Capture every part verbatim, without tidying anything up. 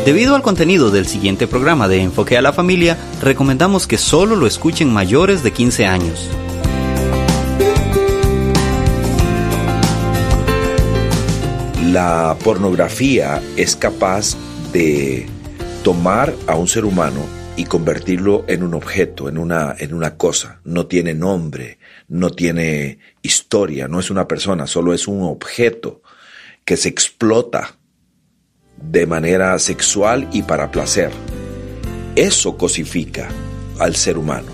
Debido al contenido del siguiente programa de Enfoque a la Familia, recomendamos que solo lo escuchen mayores de quince años. La pornografía es capaz de tomar a un ser humano y convertirlo en un objeto, en una, en una cosa. No tiene nombre, no tiene historia, no es una persona, solo es un objeto que se explota de manera sexual y para placer. Eso cosifica al ser humano.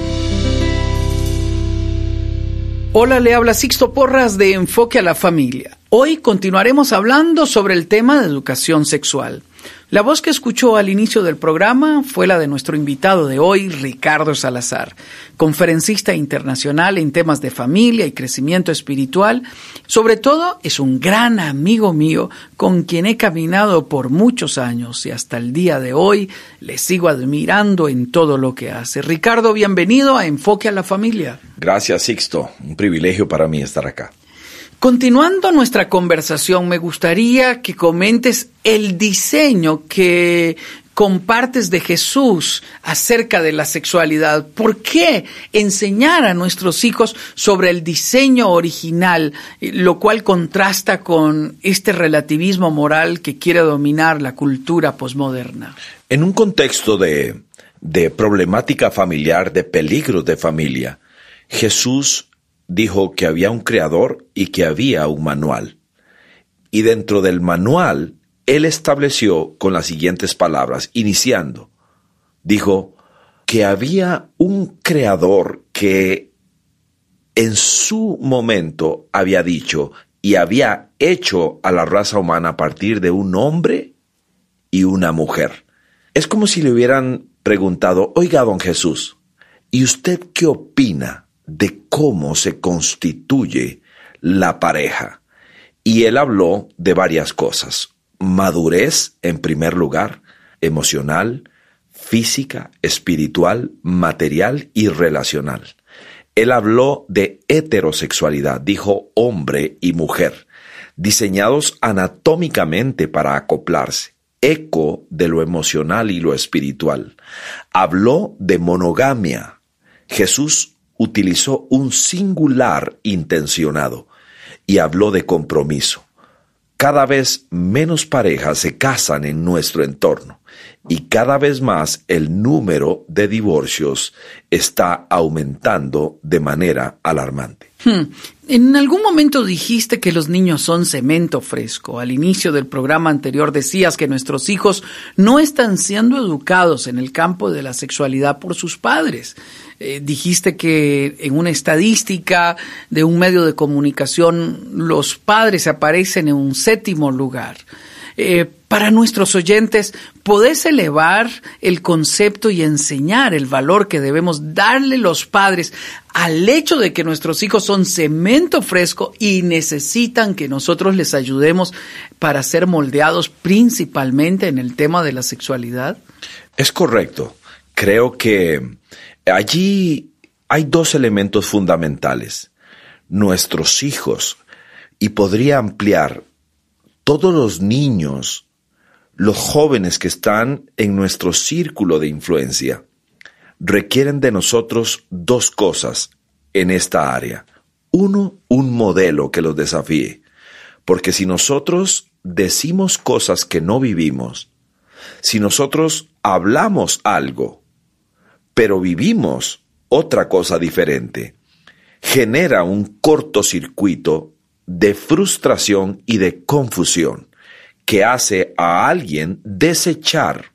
Hola, le habla Sixto Porras de Enfoque a la Familia. Hoy continuaremos hablando sobre el tema de educación sexual. La voz que escuchó al inicio del programa fue la de nuestro invitado de hoy, Ricardo Salazar, conferencista internacional en temas de familia y crecimiento espiritual. Sobre todo, es un gran amigo mío con quien he caminado por muchos años y hasta el día de hoy le sigo admirando en todo lo que hace. Ricardo, bienvenido a Enfoque a la Familia. Gracias, Sixto. Un privilegio para mí estar acá. Continuando nuestra conversación, me gustaría que comentes el diseño que compartes de Jesús acerca de la sexualidad. ¿Por qué enseñar a nuestros hijos sobre el diseño original, lo cual contrasta con este relativismo moral que quiere dominar la cultura posmoderna? En un contexto de, de problemática familiar, de peligros de familia, Jesús dijo que había un creador y que había un manual. Y dentro del manual, él estableció con las siguientes palabras, iniciando, dijo que había un creador que en su momento había dicho y había hecho a la raza humana a partir de un hombre y una mujer. Es como si le hubieran preguntado, oiga, don Jesús, ¿y usted qué opina de cómo se constituye la pareja? Y él habló de varias cosas. Madurez, en primer lugar, emocional, física, espiritual, material y relacional. Él habló de heterosexualidad, dijo hombre y mujer, diseñados anatómicamente para acoplarse, eco de lo emocional y lo espiritual. Habló de monogamia. Jesús utilizó un singular intencionado y habló de compromiso. Cada vez menos parejas se casan en nuestro entorno y cada vez más el número de divorcios está aumentando de manera alarmante. Hmm. En algún momento dijiste que los niños son cemento fresco. Al inicio del programa anterior decías que nuestros hijos no están siendo educados en el campo de la sexualidad por sus padres. Eh, dijiste que en una estadística de un medio de comunicación los padres aparecen en un séptimo lugar. Eh, para nuestros oyentes, ¿podés elevar el concepto y enseñar el valor que debemos darle los padres al hecho de que nuestros hijos son cemento fresco y necesitan que nosotros les ayudemos para ser moldeados principalmente en el tema de la sexualidad? Es correcto. Creo que allí hay dos elementos fundamentales. Nuestros hijos, y podría ampliar todos los niños, los jóvenes que están en nuestro círculo de influencia, requieren de nosotros dos cosas en esta área. Uno, un modelo que los desafíe. Porque si nosotros decimos cosas que no vivimos, si nosotros hablamos algo, pero vivimos otra cosa diferente, genera un cortocircuito de frustración y de confusión que hace a alguien desechar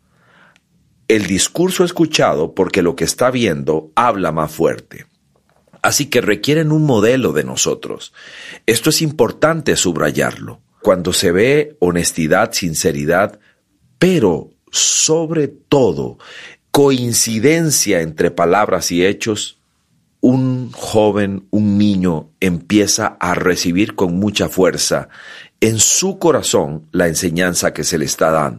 el discurso escuchado porque lo que está viendo habla más fuerte. Así que requieren un modelo de nosotros. Esto es importante subrayarlo. Cuando se ve honestidad, sinceridad, pero sobre todo coincidencia entre palabras y hechos, un joven, un niño empieza a recibir con mucha fuerza en su corazón la enseñanza que se le está dando.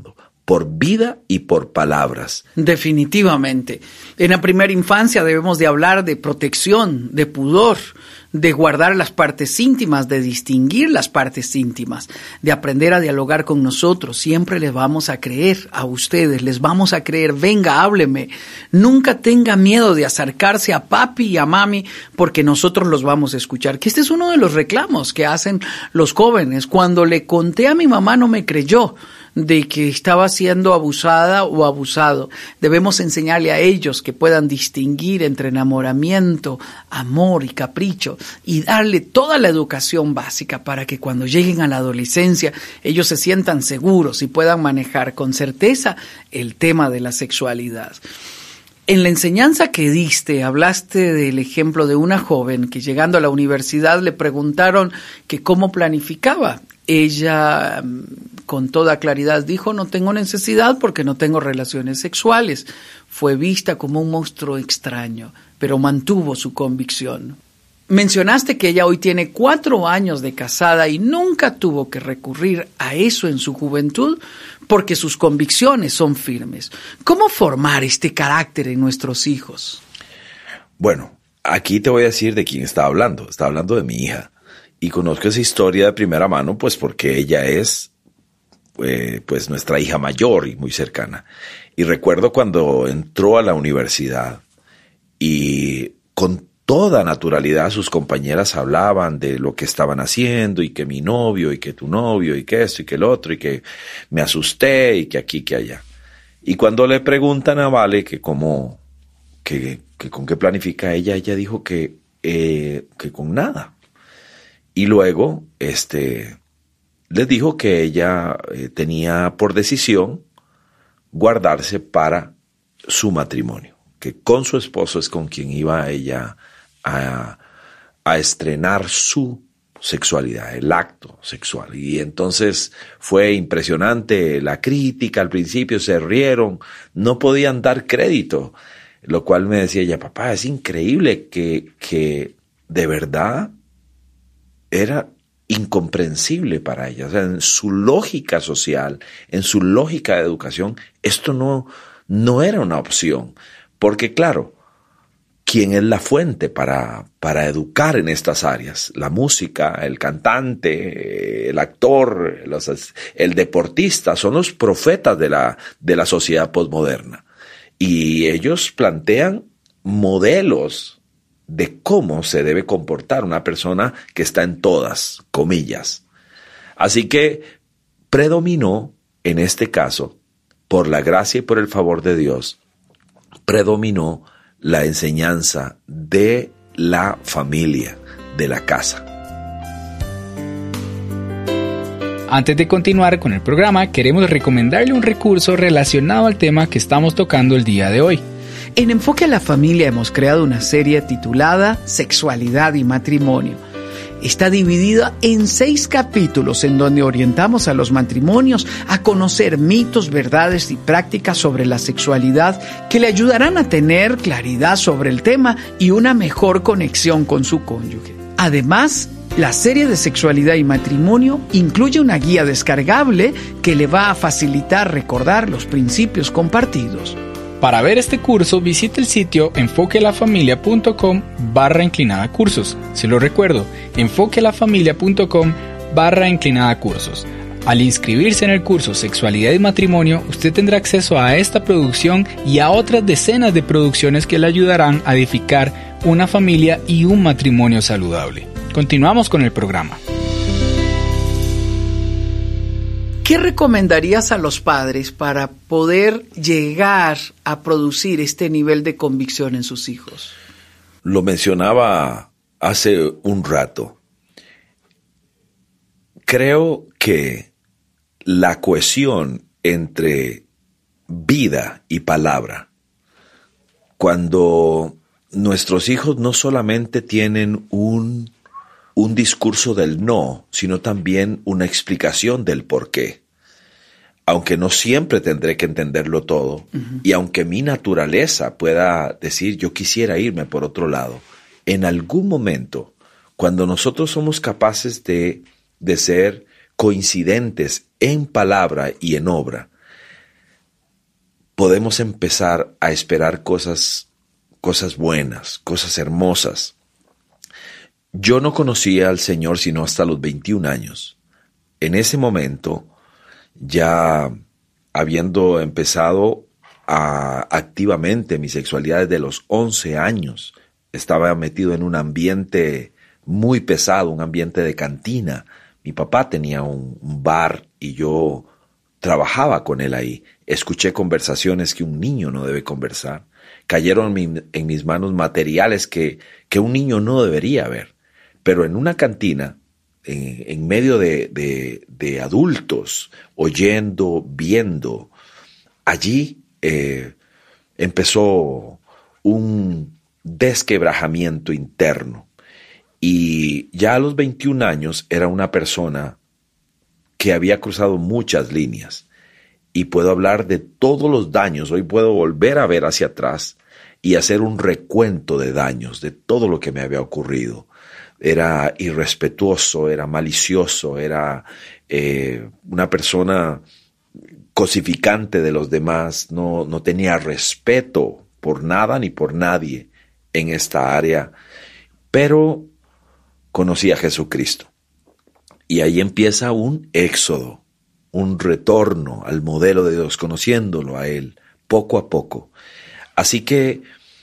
por vida y por palabras. Definitivamente. En la primera infancia debemos de hablar de protección, de pudor, de guardar las partes íntimas, de distinguir las partes íntimas, de aprender a dialogar con nosotros. Siempre les vamos a creer a ustedes, les vamos a creer, venga, hábleme. Nunca tenga miedo de acercarse a papi y a mami porque nosotros los vamos a escuchar. Que este es uno de los reclamos que hacen los jóvenes. Cuando le conté a mi mamá no me creyó de que estaba siendo abusada o abusado. Debemos enseñarle a ellos que puedan distinguir entre enamoramiento, amor y capricho y darle toda la educación básica para que cuando lleguen a la adolescencia ellos se sientan seguros y puedan manejar con certeza el tema de la sexualidad. En la enseñanza que diste, hablaste del ejemplo de una joven que llegando a la universidad le preguntaron que cómo planificaba. Ella con toda claridad dijo, no tengo necesidad porque no tengo relaciones sexuales. Fue vista como un monstruo extraño, pero mantuvo su convicción. Mencionaste que ella hoy tiene cuatro años de casada y nunca tuvo que recurrir a eso en su juventud porque sus convicciones son firmes. ¿Cómo formar este carácter en nuestros hijos? Bueno, aquí te voy a decir de quién está hablando. Está hablando de mi hija. Y conozco esa historia de primera mano, pues porque ella es eh, pues nuestra hija mayor y muy cercana. Y recuerdo cuando entró a la universidad y con toda naturalidad sus compañeras hablaban de lo que estaban haciendo y que mi novio y que tu novio y que esto y que el otro y que me asusté y que aquí que allá. Y cuando le preguntan a Vale que cómo, que, que con qué planifica ella, ella dijo que, eh, que con nada. Y luego, este, les dijo que ella eh, tenía por decisión guardarse para su matrimonio, que con su esposo es con quien iba ella a, a estrenar su sexualidad, el acto sexual. Y entonces fue impresionante la crítica, al principio se rieron, no podían dar crédito, lo cual me decía ella, papá, es increíble que, que de verdad era incomprensible para ella. O sea, en su lógica social, en su lógica de educación, esto no, no era una opción. Porque claro, ¿quién es la fuente para, para educar en estas áreas? La música, el cantante, el actor, los, el deportista, son los profetas de la, de la sociedad posmoderna. Y ellos plantean modelos de cómo se debe comportar una persona que está en todas, comillas. Así que predominó, en este caso, por la gracia y por el favor de Dios, predominó la enseñanza de la familia, de la casa. Antes de continuar con el programa, queremos recomendarle un recurso relacionado al tema que estamos tocando el día de hoy. En Enfoque a la Familia hemos creado una serie titulada Sexualidad y Matrimonio. Está dividida en seis capítulos en donde orientamos a los matrimonios a conocer mitos, verdades y prácticas sobre la sexualidad que le ayudarán a tener claridad sobre el tema y una mejor conexión con su cónyuge. Además, la serie de Sexualidad y Matrimonio incluye una guía descargable que le va a facilitar recordar los principios compartidos. Para ver este curso, visite el sitio enfoquealafamilia.com barra inclinada cursos. Se lo recuerdo, enfoquealafamilia.com barra inclinada cursos. Al inscribirse en el curso Sexualidad y Matrimonio, usted tendrá acceso a esta producción y a otras decenas de producciones que le ayudarán a edificar una familia y un matrimonio saludable. Continuamos con el programa. ¿Qué recomendarías a los padres para poder llegar a producir este nivel de convicción en sus hijos? Lo mencionaba hace un rato. Creo que la cohesión entre vida y palabra, cuando nuestros hijos no solamente tienen un un discurso del no, sino también una explicación del por qué. Aunque no siempre tendré que entenderlo todo, uh-huh. y aunque mi naturaleza pueda decir yo quisiera irme por otro lado, en algún momento, cuando nosotros somos capaces de, de ser coincidentes en palabra y en obra, podemos empezar a esperar cosas, cosas buenas, cosas hermosas. Yo no conocía al Señor sino hasta los veintiún años. En ese momento, ya habiendo empezado a, activamente mi sexualidad desde los once años, estaba metido en un ambiente muy pesado, un ambiente de cantina. Mi papá tenía un, un bar y yo trabajaba con él ahí. Escuché conversaciones que un niño no debe conversar. Cayeron en, mi, en mis manos materiales que, que un niño no debería ver. Pero en una cantina, en, en medio de, de, de adultos, oyendo, viendo, allí eh, empezó un desquebrajamiento interno. Y ya a los veintiún años era una persona que había cruzado muchas líneas. Y puedo hablar de todos los daños. Hoy puedo volver a ver hacia atrás y hacer un recuento de daños, de todo lo que me había ocurrido. Era irrespetuoso, era malicioso, era eh, una persona cosificante de los demás, no, no tenía respeto por nada ni por nadie en esta área, pero conocí a Jesucristo. Y ahí empieza un éxodo, un retorno al modelo de Dios, conociéndolo a Él, poco a poco. Así que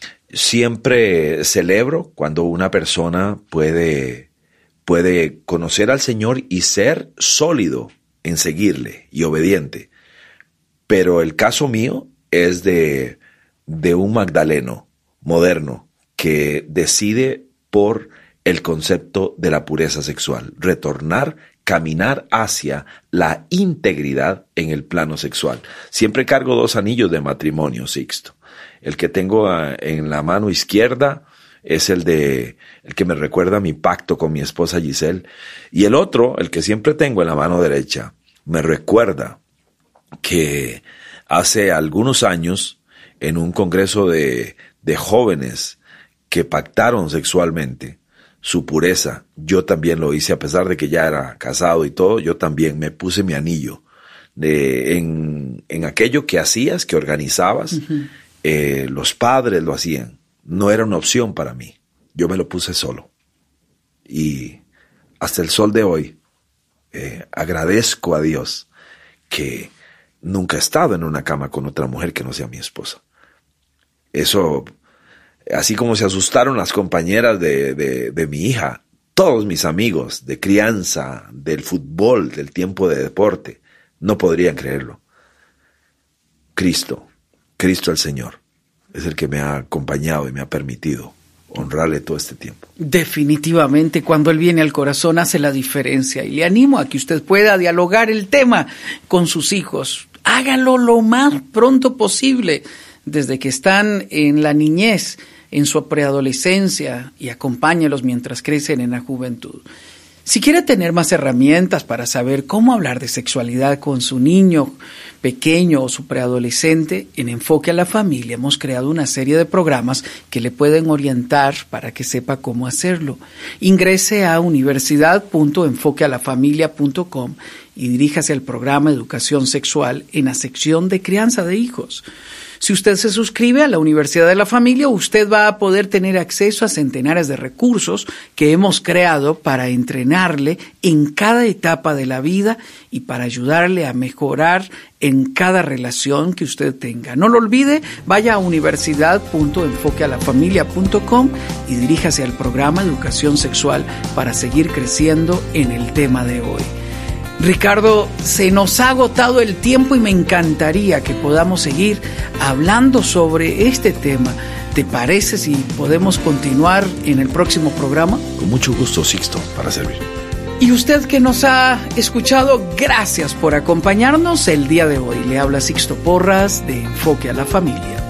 siempre celebro cuando una persona puede, puede conocer al Señor y ser sólido en seguirle y obediente. Pero el caso mío es de, de un magdaleno moderno que decide por el concepto de la pureza sexual, retornar, caminar hacia la integridad en el plano sexual. Siempre cargo dos anillos de matrimonio, Sixto. El que tengo en la mano izquierda es el de el que me recuerda mi pacto con mi esposa Giselle. Y el otro, el que siempre tengo en la mano derecha, me recuerda que hace algunos años, en un congreso de, de jóvenes que pactaron sexualmente su pureza, yo también lo hice, a pesar de que ya era casado y todo, yo también me puse mi anillo de, en, en aquello que hacías, que organizabas. Uh-huh. Eh, los padres lo hacían, no era una opción para mí, yo me lo puse solo. Y hasta el sol de hoy eh, agradezco a Dios que nunca he estado en una cama con otra mujer que no sea mi esposa. Eso, así como se asustaron las compañeras de, de, de mi hija, todos mis amigos de crianza, del fútbol, del tiempo de deporte, no podrían creerlo. Cristo, Cristo el Señor, es el que me ha acompañado y me ha permitido honrarle todo este tiempo. Definitivamente, cuando Él viene al corazón hace la diferencia, y le animo a que usted pueda dialogar el tema con sus hijos. Hágalo lo más pronto posible, desde que están en la niñez, en su preadolescencia, y acompáñelos mientras crecen en la juventud. Si quiere tener más herramientas para saber cómo hablar de sexualidad con su niño pequeño o su preadolescente, en Enfoque a la Familia hemos creado una serie de programas que le pueden orientar para que sepa cómo hacerlo. Ingrese a universidad punto enfoque a la familia punto com y diríjase al programa Educación Sexual en la sección de Crianza de Hijos. Si usted se suscribe a la Universidad de la Familia, usted va a poder tener acceso a centenares de recursos que hemos creado para entrenarle en cada etapa de la vida y para ayudarle a mejorar en cada relación que usted tenga. No lo olvide, vaya a universidad punto enfoque a la familia punto com y diríjase al programa Educación Sexual para seguir creciendo en el tema de hoy. Ricardo, se nos ha agotado el tiempo y me encantaría que podamos seguir hablando sobre este tema. ¿Te parece si podemos continuar en el próximo programa? Con mucho gusto, Sixto, para servir. Y usted que nos ha escuchado, gracias por acompañarnos el día de hoy. Le habla Sixto Porras de Enfoque a la Familia.